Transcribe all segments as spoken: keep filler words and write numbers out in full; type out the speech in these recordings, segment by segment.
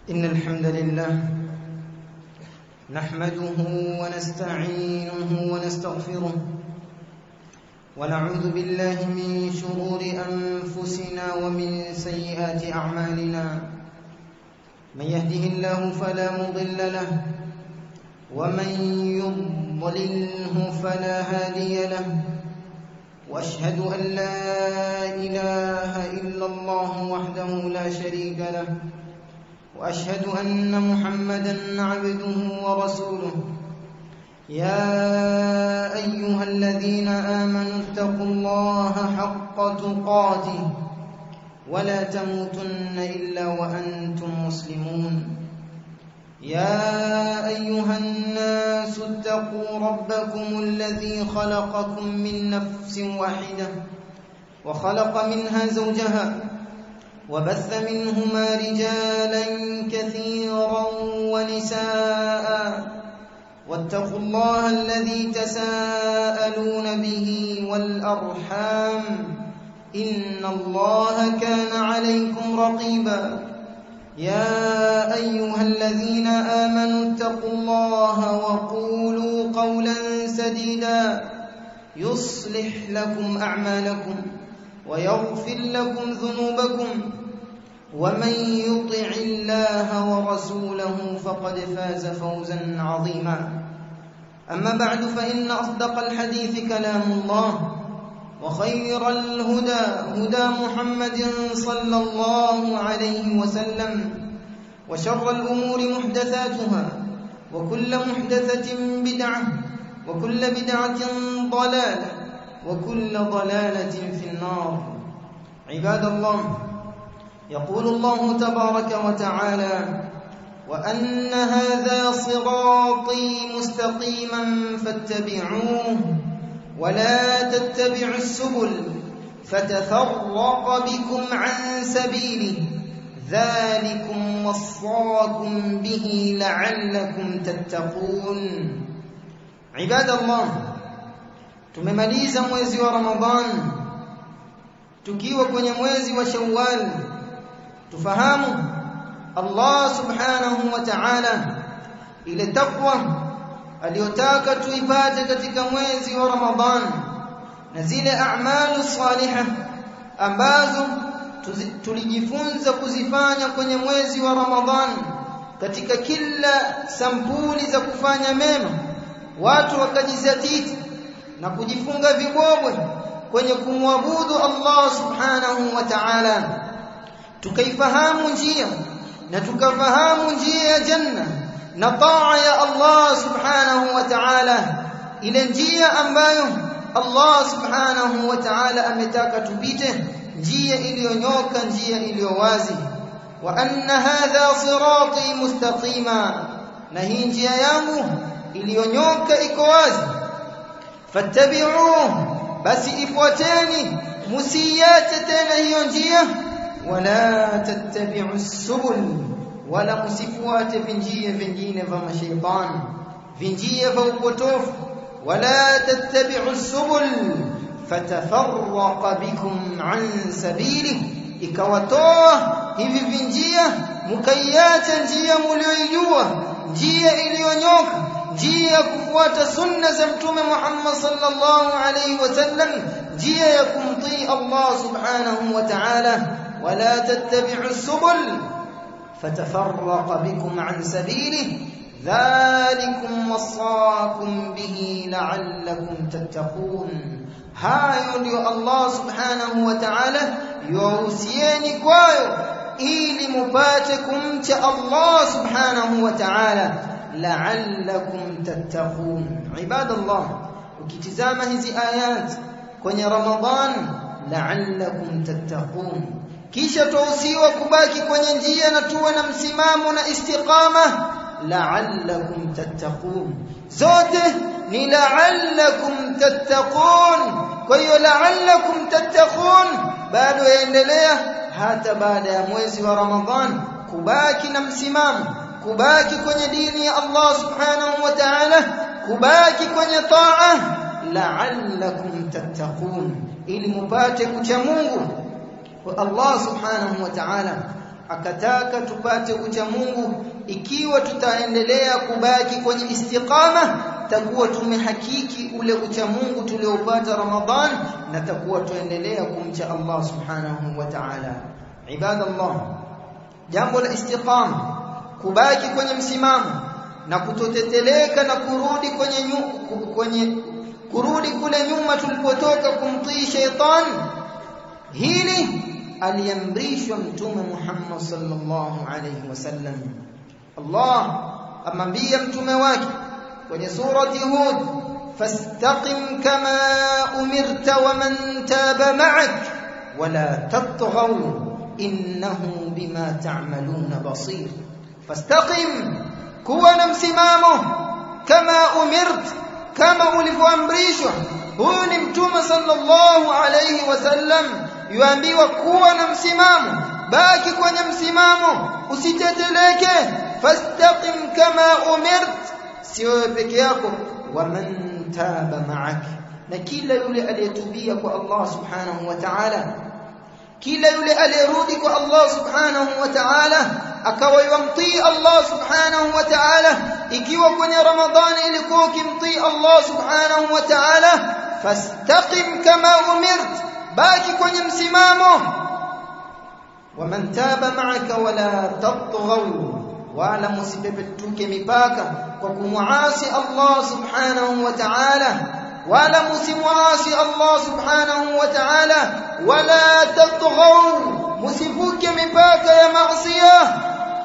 إن الحمد لله نحمده ونستعينه ونستغفره ونعوذ بالله من شرور أنفسنا ومن سيئات أعمالنا من يهده الله فلا مضل له ومن يضلله فلا هادي له وأشهد أن لا إله إلا الله وحده لا شريك له وأشهد أن محمدًا عبده ورسوله يا أيها الذين آمنوا اتقوا الله حق تقاته ولا تموتن إلا وأنتم مسلمون يا أيها الناس اتقوا ربكم الذي خلقكم من نفس واحدة وخلق منها زوجها وبث منهما رجالا كثيرا ونساء واتقوا الله الذي تساءلون به والأرحام إن الله كان عليكم رقيبا يا أيها الذين آمنوا اتقوا الله وقولوا قولا سديدا يصلح لكم أعمالكم ويغفر لكم ذنوبكم ومن يطع الله ورسوله فقد فاز فوزا عظيما أما بعد فإن أصدق الحديث كلام الله وخير الهدى هدى محمد صلى الله عليه وسلم وشر الأمور محدثاتها وكل محدثة بدعة وكل بدعة ضلالة وكل ضلالة في النار عباد الله يقول الله تبارك وتعالى وأن هذا صراطي مستقيما فاتبعوه ولا تتبعوا السبل فتفرق بكم عن سبيله ذلكم وصاكم به لعلكم تتقون عباد الله tumemaliza mwezi wa Ramadhan tukiwa kwenye mwezi wa Shawwal tufahamu Allah subhanahu wa ta'ala ile takwa aliyotaka tuipate katika mwezi wa Ramadhan na zile a'malu salihah ambazo tulijifunza kuzifanya kwenye mwezi wa Ramadhan katika kila sampuli za kufanya mema watu wakajizatiti na kujifunga vibobwe kwenye kumwabudu Allah subhanahu wa ta'ala tukaifahamu njia na tukafahamu njia ya janna na taa ya Allah subhanahu wa ta'ala ile njia ambayo Allah subhanahu wa ta'ala ametaka tupite njia iliyonyoka njia iliyo wazi wa anna hadha sirati mustaqima na hii njia yangu iliyonyoka iko wazi fattabi'uhu basi ifuateni musiyate tena hiyo njia wala tattabi'u subul wala musifuate vinjia vingine vya mashaitani vinjia vya upotofu wala tattabi'u subul fatafarraqa bikum an sabili ikawatoa hivi vinjia mukaiacha njia mlioijua njia iliyonyoka njia ya kufuata sunna za mtume Muhammad sallallahu alayhi wasallam njia ya kumtii Allah subhanahu wa ta'ala wala tattabi'u subul fatafarraqa bikum an sabilihi dhalikum wasaakum bihi la'allakum tattaqun hayo ndio Allah subhanahu wa ta'ala yuhusieni kwayo ili mupate kumcha Allah subhanahu wa ta'ala la'allakum tattaqun ibadallah ukitizama hizi ayat kwenye Ramadhan la'allakum tattaqun kisha tuhusiwa kubaki kwenye njia na tuwe na msimamo na istiqama la'allakum tattaqun zote ni la'allakum tattaqun kwa hiyo la'allakum tattaqun bado yaendelea hata baada ya mwezi wa Ramadhan kubaki na msimamo kubaki kwenye dini ya Allah subhanahu wa ta'ala kubaki kwenye taa la'allakum tattaqun ili mupate kucha Mungu kwa Allah subhanahu wa ta'ala akataka tupate ucha Mungu. Ikiwa tutaendelea kubaki kwenye istiqama, takuwa tumehakiki ule ucha Mungu tuliopata Ramadhan, na takuwa tuendelea kumcha Allah subhanahu wa ta'ala. Ibadallah, jambo la istiqama, kubaki kwenye msimamo na kutoteteleka na kurudi kwenye nyu, kwenye kurudi kule nyuma tulipotoka kumtii shaytan, hili aliamrishwa Mtume Muhammad sallallahu alayhi wasallam. Allah amwambia mtume wake kwenye surati Hud, fastaqim kama umirta wa man taba ma'ak wala tatghaw innahu bima ta'maluna basir. Fastaqim, kuwa na msimamo, kama umirt, kama ulivyoamrishwa. Huyu ni Mtume sallallahu alayhi wasallam yuambiwa kuwa na msimamo, baki kwenye msimamo, usiteteleke. Fastaqim kama umirt, sio peke yako, wa man taba ma'ak, na kila yule aliyetubia kwa Allah subhanahu wa ta'ala, kila yule aliyerudi kwa Allah subhanahu wa ta'ala akawa yumtii Allah subhanahu wa ta'ala. Ikiwa kwenye Ramadhani ilikuwa ukimtii Allah subhanahu wa ta'ala, fastaqim kama umirt, baki kwenye msimamo. Waman taba ma'aka wala tatghaw, wala musipepetuke mipaka kwa kumuasi Allah subhanahu wa ta'ala, wala musimuasi Allah subhanahu wa ta'ala, wala tatghaw, musivuke mipaka ya maasiya.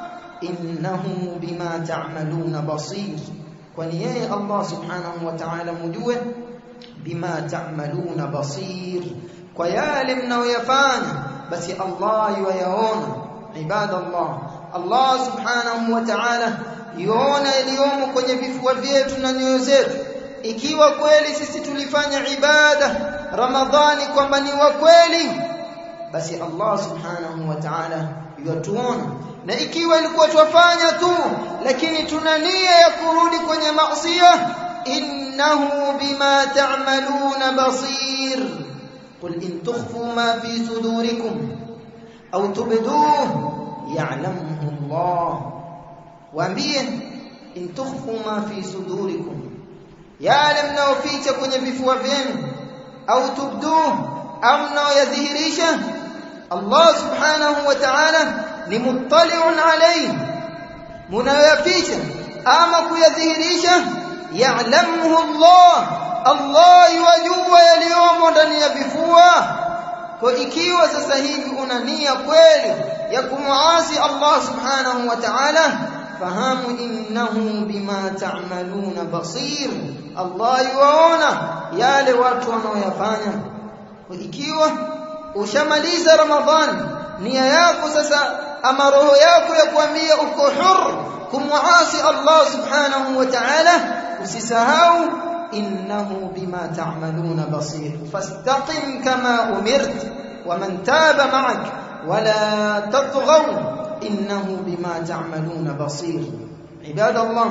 Innahu bima ta'maluna basir, kwani yeye Allah subhanahu wa ta'ala mujue bima ta'maluna basir, kwa yale mnayoyafanya basi Allah yuyaona. Ibadallah, Allah subhanahu wa ta'ala yuona yaliyomo kwenye vifua vyetu na nyoyo zetu. Ikiwa kweli sisi tulifanya ibada Ramadhani kwamba ni wa kweli, basi Allah subhanahu wa ta'ala yutuona. Na ikiwa ilikuwa tuwafanya tu lakini tuna nia ya kurudi kwenye maasiya, innahu bima ta'maluna basir. Qul in tukhfu ma fi sudurikum au tubduhu ya'lamuhu Allah. Waambie, in tukhfu ma fi sudurikum, yale mnaoficha kwenye vifua vyenu, au tubduhu, au mnaoyadhihirisha, Allah subhanahu wa ta'ala ni muttali'un alayhi. Munayoyaficha ama kuyadhihirisha, ya'lamuhu Allah, Allah yajua yaliyomo ndani ya vifua. Kwa ikiwa sasa hivi una nia kweli ya kumuasi Allah subhanahu wa ta'ala, fahamu innahu bima ta'maluna basir, Allah yuona yale watu wanaoyafanya. Kwa ikiwa ushamaliza Ramadhani, nia yako sasa ama roho yako ya kuambia uko huru kumuasi Allah subhanahu wa ta'ala, usisahau innahu bima ta'maluna basir. Fastaqim kama umirt wa man taba ma'ak wala tatghaw innahu bima ta'maluna basir. Ibadallah,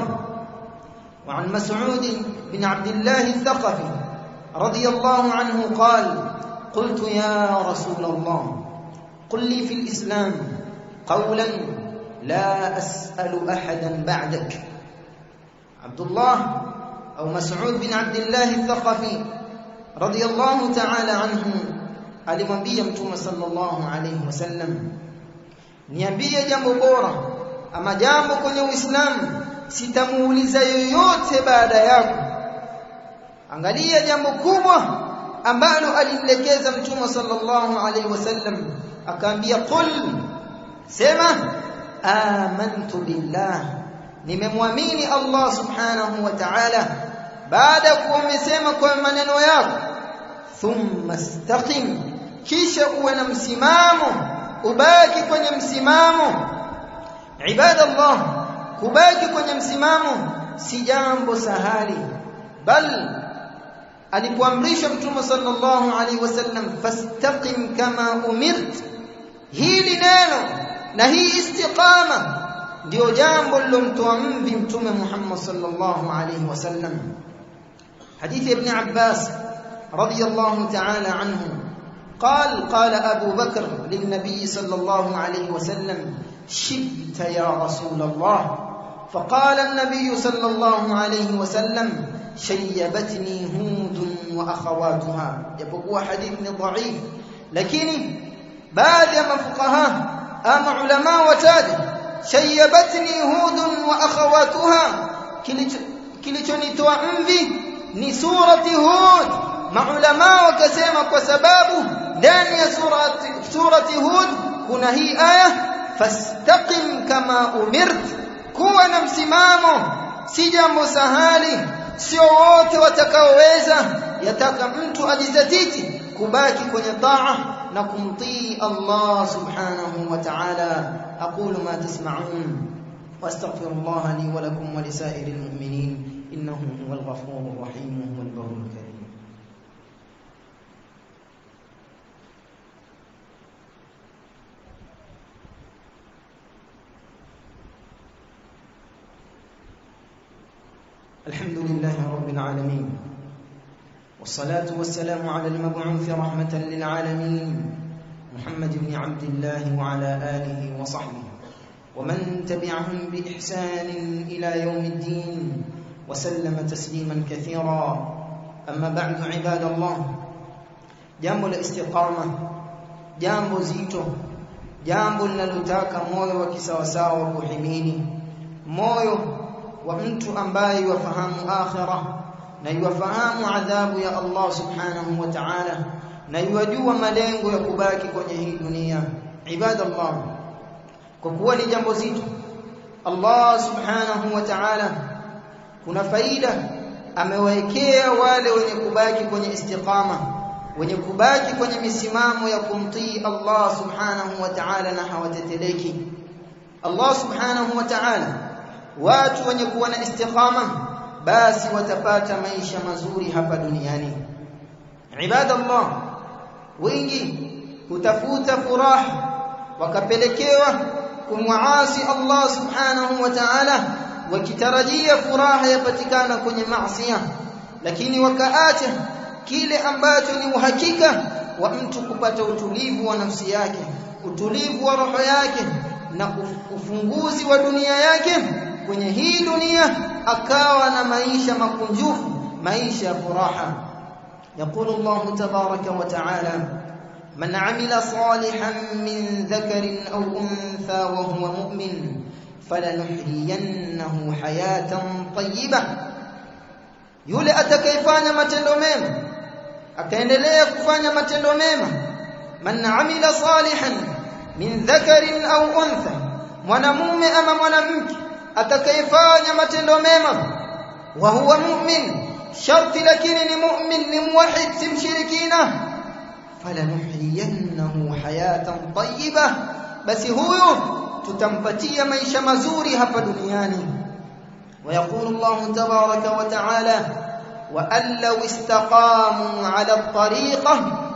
وعن مسعود بن عبد الله الثقفي رضي الله عنه قال: قلت يا رسول الله قل لي في الإسلام قولا لا أسأل أحدا بعدك. عبد الله أو مسعود بن عبد الله الثقفي رضي الله تعالى عنه alimwambia Mtume sallallahu alayhi wasallam, niambie jambo bora ama jambo kwenye Uislamu sitamuuliza yoyote baada yako. Angalia jambo kubwa ambalo alimlekeza Mtume sallallahu alayhi wasallam, akaambia qul, sema amantu billah, nimemwamini Allah subhanahu wa ta'ala. Baada ya kuwa umesema kwa maneno yako, thumma istaqim, kisha uwe na msimamo, ubaki kwenye msimamo. Ibadallah, kubaki kwenye msimamo si jambo sahali, bal alipoamrisha Mtume sallallahu alaihi wasallam fastaqim kama umirt, hili neno na hii istiqama ndio jambo lilomtoa mvi Mtume Muhammad sallallahu alaihi wasallam. Hadithi ibn Abbas radiyallahu ta'ala anhu قال قال أبو بكر للنبي صلى الله عليه وسلم شبت يا رسول الله فقال النبي صلى الله عليه وسلم شيبتني هود وأخواتها يبقى حديث ضعيف لكن بعض الفقهاء أم علماء وتاج شيبتني هود وأخواتها kilichonitoa mvi ni surati Hud. Maulama wakasema kwa sababu ndani ya surati surati Hud kuna hii aya fastaqim kama umirt, kuwa na msimamo si jambo sahali, sio wote watakaoweza. Yataka mtu ajizatiti kubaki kwenye taa na kumtii Allah subhanahu wa ta'ala. aqulu ma tasma'un واستغفر الله لي ولكم ولسائر المؤمنين انه هو الغفور الرحيم وهو البر الكريم. الحمد لله رب العالمين والصلاة والسلام على المبعوث رحمة للعالمين محمد بن عبد الله وعلى آله وصحبه ومن تبعهم بإحسان إلى يوم الدين وسلم تسليما كثيرا. أما بعد عباد الله، jambo la istiqama, jambo zito, jambo linalotaka moyo wa kisawasawa wa kuhimini, moyo wa mtu ambaye yafahamu akhirah na yafahamu adhabu ya Allah subhanahu wa ta'ala na yajua malengo ya kubaki kwenye hii dunia. Ibadallah, kwa kuwa ni jambo zito, Allah subhanahu wa ta'ala kuna faida amewaekea wale wenye kubaki kwenye istiqama, wenye kubaki kwenye misimamo ya kumtii Allah subhanahu wa ta'ala na hawateteleki. Allah subhanahu wa ta'ala, watu wenye kuwa na istiqama basi watapata maisha mazuri hapa duniani. Ibadallah, wengi hutafuta furaha wakapelekewa kumwasi Allah subhanahu wa ta'ala wakitarajia furaha yapatikana kwenye maasiya, lakini wakaacha kile ambacho ni uhakika wa mtu kupata utulivu wa nafsi yake, utulivu wa roho yake na ufunguzi wa dunia yake. Kwenye hii dunia akawa na maisha makunjufu, maisha ya furaha. يقول الله تبارك وتعالى من عمل صالحا من ذكر أو أنثى وهو مؤمن فلنحيينه حياة طيبة. yule atakayefanya matendo mema akaendelea kufanya matendo mema, man amila salihan min dhakarin au untha, mwanamume ama mwanamke atakayefanya matendo mema wa huwa mu'min, sharti lakini ni mu'min, ni muwahhid, si mshirikina, falanuhyiyannahu hayatan tayyibah, basi huyo tutampatia maisha mazuri hapa duniani. ويقول الله تبارك وتعالى وأن لو استقاموا على الطريقة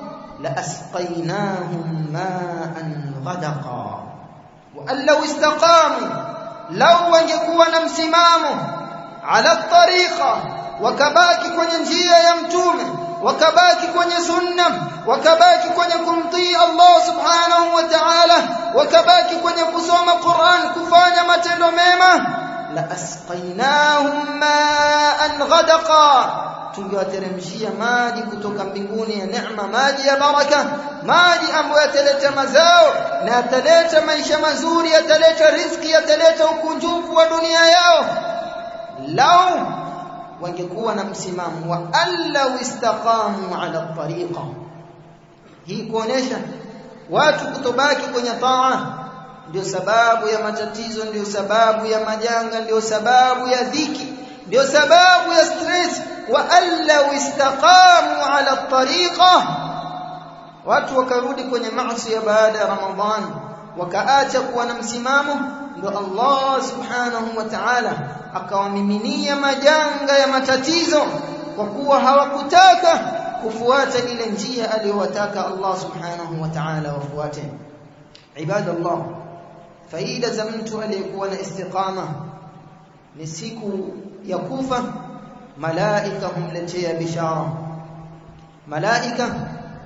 لأسقيناهم ماء غدقا. وأن لو استقاموا، لو وجكوا نمسماموا على الطريقة وكباكي kwenye njia ya mtume, wakabaki kwenye sunna, wakabaki kwenye kumtii Allah subhanahu wa ta'ala, wakabaki kwenye kusoma Qur'an, kufanya matendo mema, la asqainahum ma'an ghadaqa, tungewateremshia maji kutoka mbinguni ya neema, maji ya baraka, maji ambayo yataleta mazao na yataleta maisha mazuri, yataleta riziki, yataleta ukunjufu wa dunia yao, lau wangekuwa na msimamo wa allau istaqamu ala tariqa. Hii kuonesha watu kutobaki kwenye taa ndio sababu ya matatizo, ndio sababu ya majanga, ndio sababu ya dhiki, ndio sababu ya stress. Wa allau istaqamu ala tariqa, watu wakarudi kwenye maasi ya baada ya Ramadhan, wakaacha kuwa na msimamo, ndio Allah subhanahu wa ta'ala akawamiminia majanga ya matatizo, kwa kuwa hawakutaka kufuata ile njia aliyowataka Allah subhanahu wa ta'ala wafuate. Ibadallah, faida za mtu aliyekuwa na istiqama ni siku ya kufa malaika humletea bishara. Malaika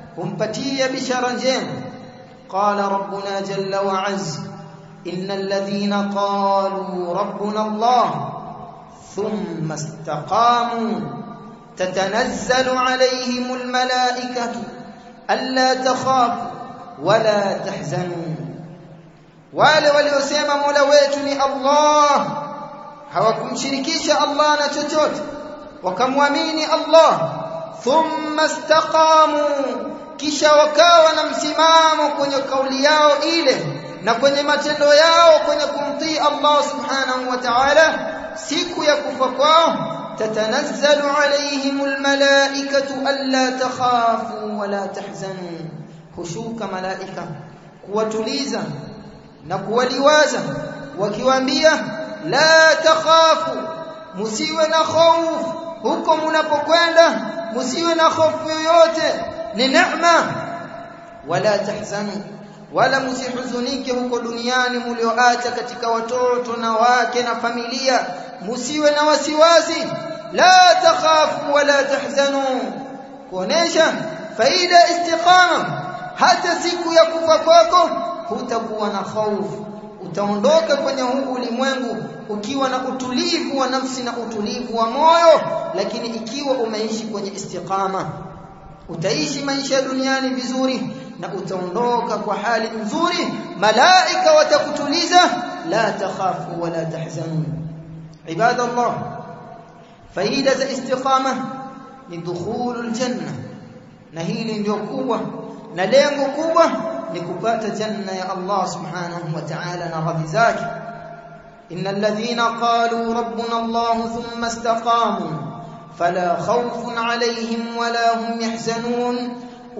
humpatia bishara njema. Qala rabbuna jalla wa azza innal ladhina qalu rabbuna Allah thumma istaqamu tatanazzalu alayhimul malaikatu alla takhafu wala tahzanu. Wale waliosema Mola wetu ni Allah, hawakumshirikisha Allah na chochote, wakamwamini Allah, thumma istaqamu, kisha wakawa na msimamo kwenye kauli yao ile na kwenye matendo yao kwenye kumtii Allah subhanahu wa ta'ala, siku ya kufa kwao tatanazzalu alayhimul malaikatu alla takhafu wala tahzanu, hushuka malaika kuwatuliza na kuwaliwaza wakiwaambia la takhafu, musiwe na hofu huko mnapokwenda, musiwe na hofu yoyote, ni neema. Wala tahzanu, wala musihuzunike huko duniani mlioacha katika watoto na wake na familia, musiwe na wasiwasi. La takhafu wala tahzanu, kuonesha faida istiqama. Hata siku ya kufa kwako hutakuwa na hofu, utaondoka kwenye huu ulimwengu ukiwa na utulivu wa nafsi na utulivu wa moyo. Lakini ikiwa umeishi kwenye istiqama, utaishi maisha duniani vizuri na utaondoka kwa hali nzuri. Malaika watakutuliza, la takhafu wala tahzanu. Ibadallah, faida za istiqama ni dukhulul janna, na hili ndio kubwa na lengo kubwa ni kupata janna ya Allah subhanahu wa ta'ala na radhi zake. innal ladhina qalu rabbuna Allah thumma istaqamu fala khawfun alayhim wala hum yahzanun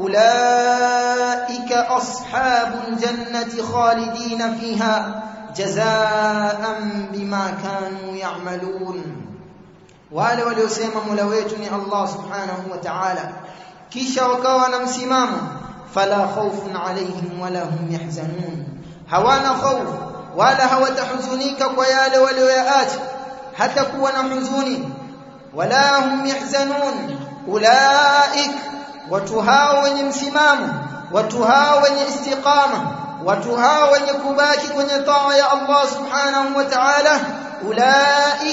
ulaika ashabul jannati khalidina fiha jazaan bima kanu ya'malun. Wale waliosema Mola wetu ni Allah subhanahu wa ta'ala kisha wakawa na msimamo, fala khawfun alayhim wala hum yahzanun, hawana khawf wala hawatahuzunika kwa yale walioyaacha, hata kuwa na huzuni. Wala hum yahzanun, ulaik, watu hao wenye msimamo, watu hao wenye istiqama, watu hao wenye kubaki kwenye taa ya Allah subhanahu wa ta'ala, ulaik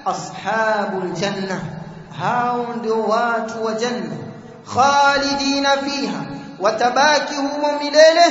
ashabul janna, hao ndio watu wa janna, khalidina fiha, watabaki humo milele,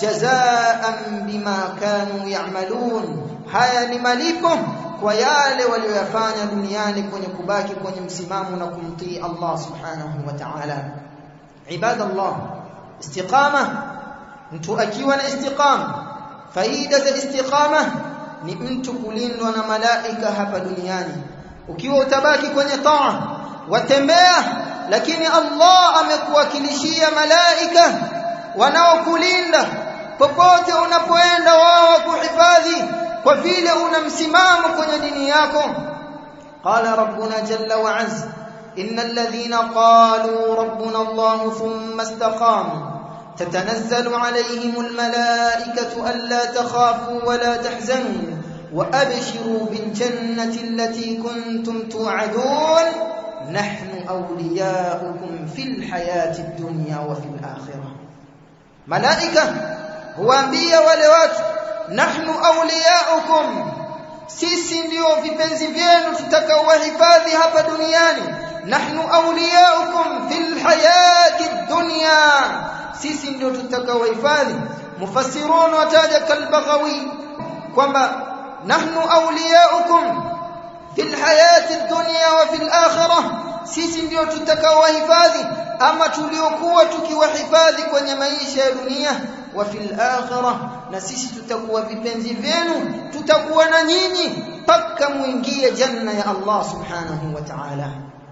jazaan bima kanu ya'malun, haya ni malipo kwa yale waliyofanya duniani kwenye kubaki kwenye msimamo na kumtii Allah subhanahu wa ta'ala. Ibadallah, istiqama, mtu akiwa na istiqama, faida za istiqama ni mtu kulindwa na malaika hapa duniani. Ukiwa utabaki kwenye taa, watembea, lakini Allah amekuwakilishia malaika wanaokulinda popote unapoenda, wao kuhifadhi kwa vile una msimamo kwenye dini yako. Qala rabbuna jalla wa azza innal ladhina qalu rabbuna Allah thumma istaqamu tatanazzalu alayhimul malaikatu alla takhafu wa la tahzanu wa abshiru bil jannati allati kuntum tu'adun nahnu awliyaukum fil hayati dunya wa fil akhirah. Malaika huambia wale watu, nahnu awliyaukum, sisi ndio vipenzi vyenu tutakaowahifadhi hapa duniani. Nahnu awliyaukum fil hayati dunya, sisi ndio tutakaowahifadhi. Mufassirun wataja kalbaghawi kwamba nahnu awliyaukum fil hayati dunya wa fil akhirah, sisi ndio tutakaowahifadhi ama tuliokuwa tukiwahifadhi kwenye maisha ya dunia, wa fil akhirah, na sisi tutakuwa vipenzi vyenu, tutakuwa na nyinyi mpaka muingie janna ya Allah subhanahu wa ta'ala.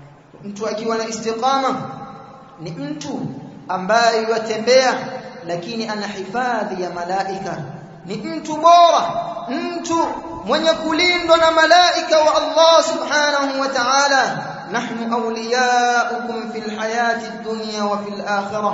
Mtu akiwa na istiqama ni mtu ambaye yatembea lakini ana hifadhi ya malaika, ni mtu bora, mtu mwenye kulindwa na malaika wa Allah subhanahu wa ta'ala. Nahnu awliyaukum fil hayati dunya wa fil akhirah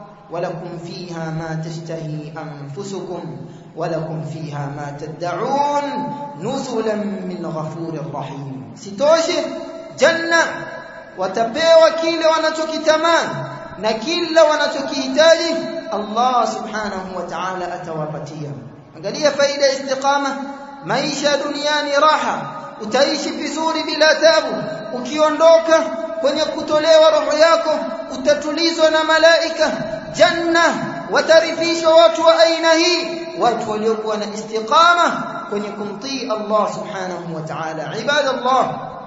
ولكم فيها ما تشتهي أنفسكم ولكم فيها ما تدعون نزلا من غفور رحيم. Sitoshe, janna watapewa kile wanachokitamani na kila wanachokihitaji Allah subhanahu wa ta'ala atawapatia. Angalia faida ya istiqama. Maisha duniani raha, utaishi vizuri bila tabu. Ukiondoka kwenye kutolewa roho yako utatulizwa na malaika. Janna watarifishwa watu wa aina hii, watu waliokuwa na istiqama kwenye kumtii Allah subhanahu wa ta'ala. Ibadallah,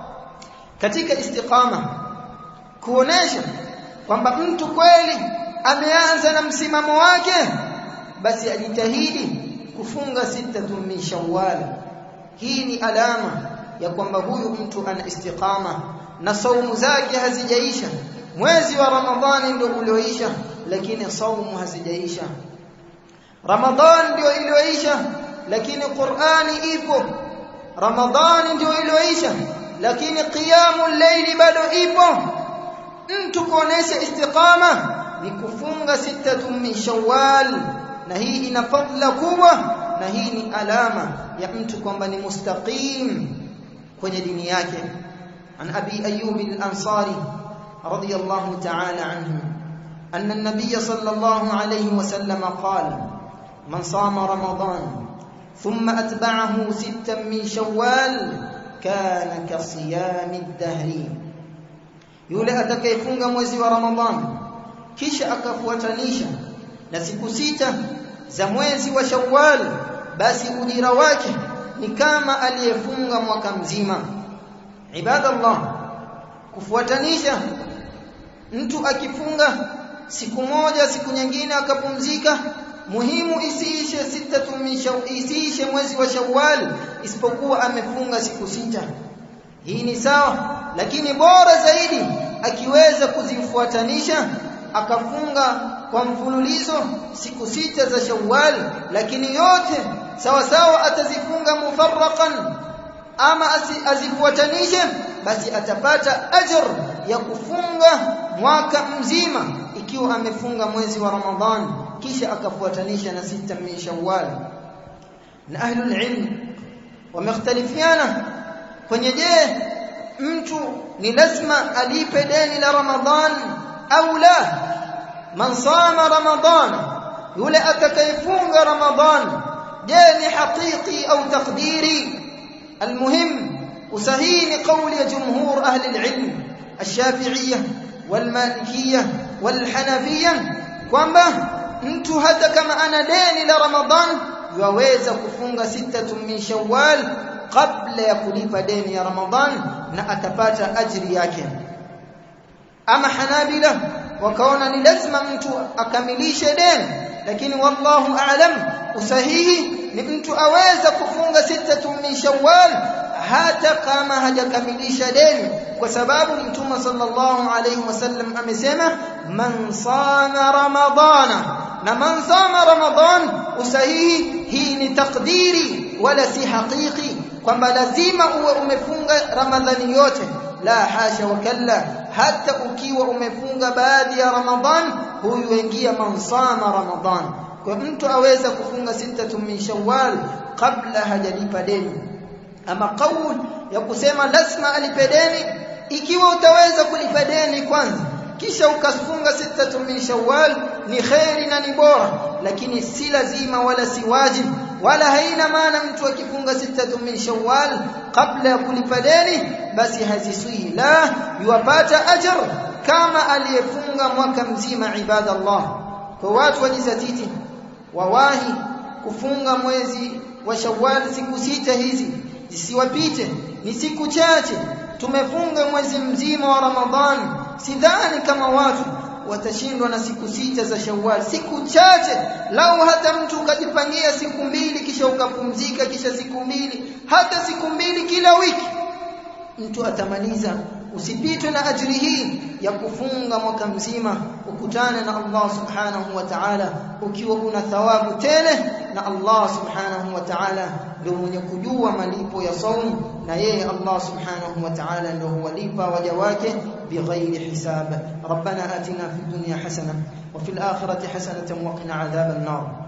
katika istiqama kuonesha kwamba mtu kweli ameanza na msimamo wake, basi ajitahidi kufunga sita min Shawwal. Hii ni alama ya kwamba huyu mtu ana istiqama na saumu zake hazijaisha. Mwezi wa Ramadhani ndio ulioisha, lakini saumu hazijaisha. Ramadhani ndio ilioisha, lakini Qur'ani ipo. Ramadhani ndio ilioisha, lakini qiyamul layli bado ipo. Mtu kuonesha istiqama ni kufunga sita min Shawwal, na hii ina fadhila kubwa, na hii ni alama ya mtu kwamba ni mustaqim kwenye dini yake. An Abi Ayyub al-Ansari radiyallahu ta'ala anhu anna an-nabiy sallallahu alayhi wa sallam qala man sama Ramadan thumma atba'ahu sittan min Shawwal kana ka siyami ad-dahri, yule atakayefunga mwezi wa Ramadhan kisha akafuatanisha na siku sita za mwezi wa Shawwal, basi ujira wake ni kama aliyefunga mwaka mzima. Ibadallah, kufuatanisha, mtu akifunga siku moja siku nyingine akapumzika, muhimu isiishe sita min Shawwal, isiishe mwezi wa Shawwal isipokuwa amefunga siku sita. Hii ni sawa, lakini bora zaidi akiweza kuzifuatanisha akafunga kwa mfululizo siku sita za Shawwal, lakini yote sawa sawa atazifunga mufarraqan ama azifuatanishe, basi atapata ajr ya kufunga mwaka mzima ikiwa amefunga mwezi wa Ramadhan kisha akafuatanisha na sita min Shawwal. Na ahlul ilm wamekhtalifiana kwenye je, mtu ni lazima alipe deni la Ramadhan au la. Man sama Ramadhan, yule atakayefunga Ramadhan, je ni haqiqi au taqdiri? Almuhim, usahihi ni kauli ya jumhur ahli alilm ash-Shafi'iyyah wal-Malikiyyah wal-Hanafiyyah kwamba mtu hata kama ana deni la Ramadhan yaweza kufunga sita min Shawwal kabla ya kulipa deni ya Ramadhan na atapata ajri yake. Ama Hanabila wakaona ni lazima mtu akamilishe deni, lakini wallahu a'lam, usahihi ni mtu aweza kufunga sita min Shawwal hata kama hajakamilisha deni, kwa sababu Mtume sallallahu alayhi wasallam amesema man sama Ramadana, na man sama Ramadan, usahihi hii ni takdiri wala si haqiqi kwamba lazima uwe umefunga Ramadhani yote. La hasha wa kalla, hata ukiwa umefunga baadhi ya Ramadhan huyu wengia man sama Ramadhan. Kwa mtu aweza kufunga sita min Shawwal kabla hajalipa deni. Ama kauli ya kusema lazima alipe deni, ikiwa utaweza kulipa deni kwanza kisha ukafunga sita min Shawwal ni khairi na ni bora, lakini si lazima wala si wajib, wala haina maana mtu akifunga sita min Shawwal kabla ya kulipa deni basi haziswi, la yuwapata ajr kama aliyefunga mwaka mzima. Ibadallah, kwa watu wajizatiti wawahi kufunga mwezi wa Shawwal, siku sita hizi zisiwapite, ni siku chache. Tumefunga mwezi mzima wa Ramadhani, sidhani kama watu watashindwa na siku sita za Shawwal, siku chache. Lau hata mtu ukajipangia siku mbili kisha ukapumzika kisha siku mbili, hata siku mbili kila wiki, mtu atamaliza. Usipitwe na ajri hii ya kufunga mwaka mzima, ukutane na Allah subhanahu wa ta'ala ukiwa una thawabu tele, na Allah subhanahu wa ta'ala ndio mwenye kujua malipo ya saum, na yeye Allah subhanahu wa ta'ala ndio huwalipa waja wake bighairi hisab. Rabbana atina fid dunya hasana wa fil akhirati hasanatan wa qina adhaban nar.